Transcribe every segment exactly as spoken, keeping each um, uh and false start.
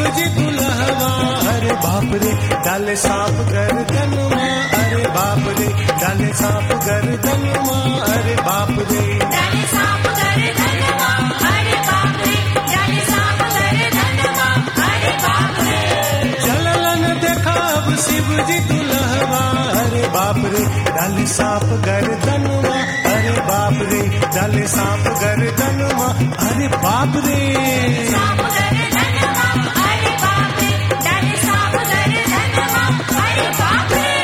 जी दुल्हवा, अरे बाप रे डाले सांप गर्दनवा, अरे बाप रे डाले सांप गर्दनवा, अरे बाप रे डाले सांप गर्दनवा, अरे बाप रे डाले सांप गर्दनवा, अरे बाप रे। चललन देखा अब शिव जी दुल्हवा, अरे बाप रे डाले सांप गर्दनवा, अरे बाप रे डाले सांप गर्दनवा, अरे बाप रे सांप गर्दनवा, अरे बाप रे डाले सांप गर्दनवा, अरे बाप रे।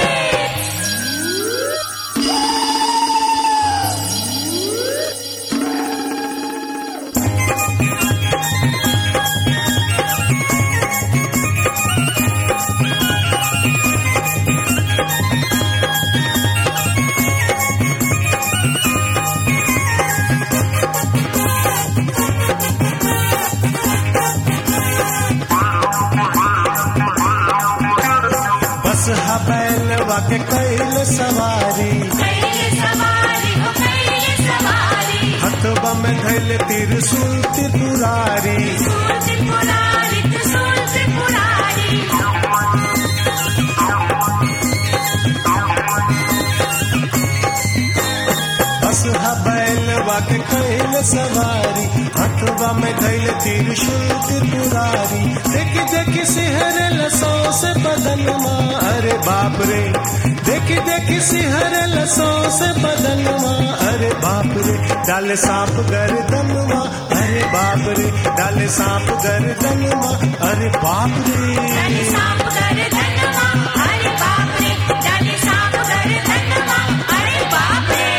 बैलवा के कैल सवारी, कैले सवारी हो कैले सवारी, हथवा में धैल त्रिशूल त्रिपुरारी, त्रिशूल त्रिपुरारी, त्रिशूल त्रिपुरारी। बसहा बैलवा के कैल सवारी, हथवा में धैल त्रिशूल त्रिपुरारी, देखी देखी सिहर लसों से बदनमा, अरे बाप रे देखी देखी सिहर लसों से बदनमा, अरे बाप रे डाले सांप गर्दनवा, अरे बाप रे डाले सांप गर्दनवा, अरे बाप रे डाले सांप गर्दनवा, अरे बाप रे डाले सांप गर्दनवा, अरे बाप रे।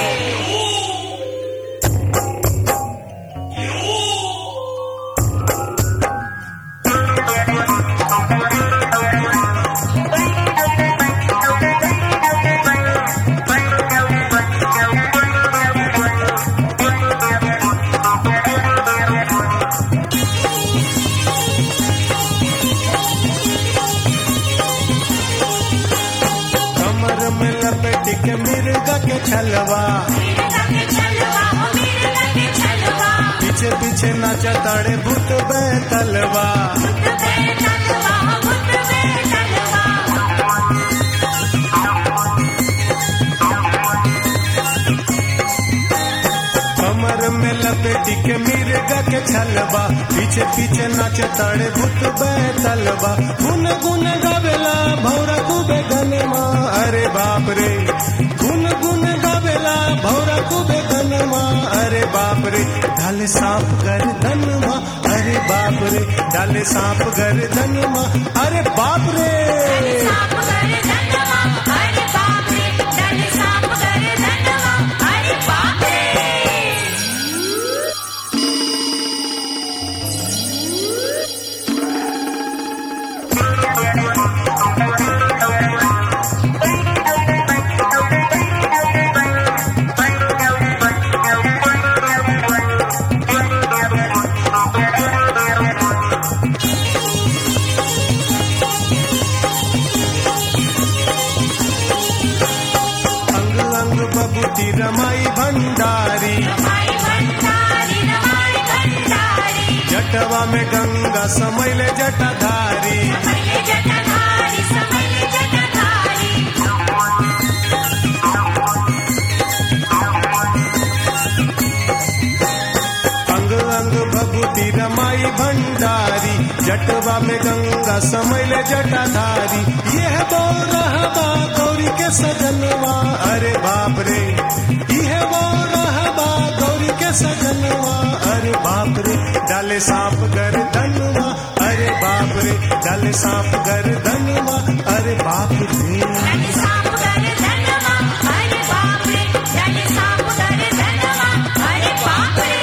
के मिर्गा के छलवा, मिर्गा के छलवा हो मिर्गा के छलवा, पीछे पीछे नाचा ताड़े भूत बैतलवा, भूत बैतलवा हो भूत बैतलवा। कमर में लपेटी के मिर्गा के छलवा, पीछे पीछे नाचे ताड़े भूत बैतलवा, गुन गुन गावेला भौरा कुबे गनमा, अरे बाप रे गुन गुन गावेला भौरा कुबे गनमा, अरे बाप रे डाले सांप गर्दनवा, अरे बाप रे डाले सांप गर्दनवा, अरे बाप रे डाले सांप गर्दनवा, अरे बाप रे डाले सांप गर्दनवा, अरे बाप रे। रमाई भंडारी, रमाई भंडारी, रमाई भंडारी, जटवा में गंगा समैले जटाधारी, समैले जटाधारी, समैले जटाधारी। अंग अंग भभूति रमाई भंडारी, जटवा में गंगा समैले जटाधारी, यह वो रहबा गौरी के सजनवा, अरे बाप रे यह वो रहबा गौरी के सजनवा, अरे बाप रे डाले सांप गर्दनवा, अरे बाप रे डाले सांप गर्दनवा, अरे बाप रे डाले सांप गर्दनवा, अरे बाप रे डाले सांप गर्दनवा, अरे बाप रे।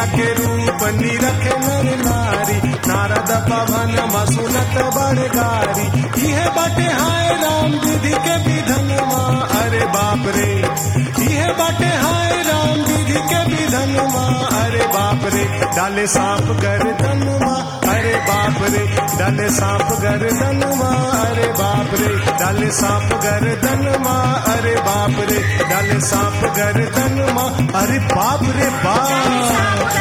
के रूप निरखे नर नारी नारद पवन सुनत बड़ गारी इहे बाटे हाय राम विधि के विधन माँ अरे बाप रे इहे बाटे हाय राम विधि के विधन माँ अरे बाप रे डाले सांप गर्दन माँ अरे बाप रे डाले सांप गर्दन माँ अरे बाप रे डाले सांप गर्दन माँ अरे बाप रे डाले सांप गर्दन माँ अरे बाप रे बाप